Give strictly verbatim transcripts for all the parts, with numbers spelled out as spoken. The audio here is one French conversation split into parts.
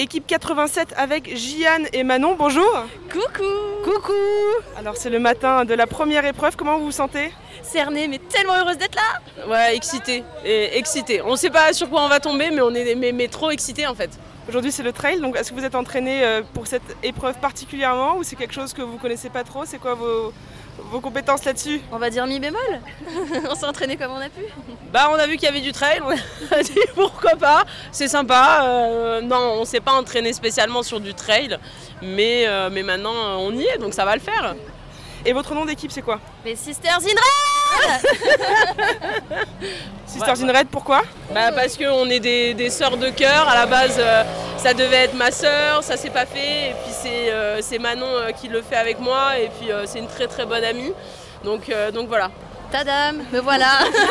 Équipe quatre-vingt-sept avec Jian et Manon, bonjour. Coucou. Coucou. Alors c'est le matin de la première épreuve, comment vous vous sentez ? Cernée, mais tellement heureuse d'être là. Ouais, excitée, et excitée. On ne sait pas sur quoi on va tomber, mais on est mais, mais trop excitée en fait. Aujourd'hui c'est le trail, donc est-ce que vous êtes entraîné pour cette épreuve particulièrement ou c'est quelque chose que vous connaissez pas trop ? C'est quoi vos, vos compétences là-dessus ? On va dire mi bémol. On s'est entraîné comme on a pu. Bah on a vu qu'il y avait du trail, on a dit pourquoi pas, c'est sympa. Euh, non, on s'est pas entraîné spécialement sur du trail, mais, euh, mais maintenant on y est, donc ça va le faire. Et votre nom d'équipe c'est quoi ? Les Sisters in Red. Sisters in Red, pourquoi ? Bah parce qu'on est des, des sœurs de cœur, à la base euh, ça devait être ma sœur, ça s'est pas fait, et puis c'est, euh, c'est Manon euh, qui le fait avec moi, et puis euh, c'est une très très bonne amie, donc, euh, donc voilà. Tadam, me voilà.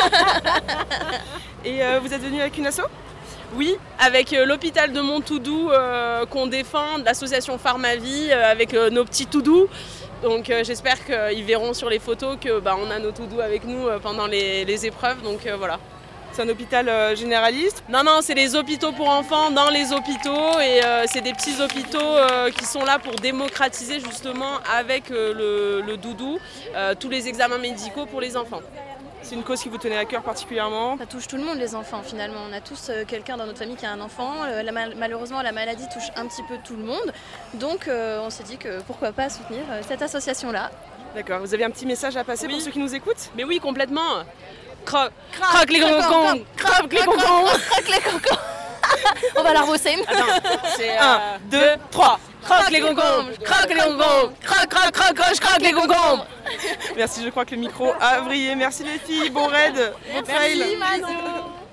Et euh, vous êtes venu avec une asso ? Oui, avec euh, l'hôpital de Montoudou euh, qu'on défend, de l'association Pharmavie, euh, avec euh, nos petits toudous. Donc euh, j'espère qu'ils verront sur les photos que bah, on a nos toudous avec nous euh, pendant les, les épreuves, donc euh, voilà. C'est un hôpital euh, généraliste ? Non, non, c'est les hôpitaux pour enfants dans les hôpitaux, et euh, c'est des petits hôpitaux euh, qui sont là pour démocratiser justement avec euh, le, le doudou euh, tous les examens médicaux pour les enfants. C'est une cause qui vous tenait à cœur particulièrement ? Ça touche tout le monde, les enfants, finalement. On a tous euh, quelqu'un dans notre famille qui a un enfant. Euh, la, malheureusement, la maladie touche un petit peu tout le monde. Donc, euh, on s'est dit que pourquoi pas soutenir euh, cette association-là. D'accord. Vous avez un petit message à passer Oui. pour ceux qui nous écoutent ? Mais oui, complètement. Croque, croque les concombres, croque les concombres. Croque les concombres. On va la rebosser. C'est un, deux, trois. Croque les concombres, croque les concombres, croque, croque, croque, croque, croque les concombres. Merci, je crois que le micro a vrillé. Merci les filles, bon raid, bon trail. Merci Manon.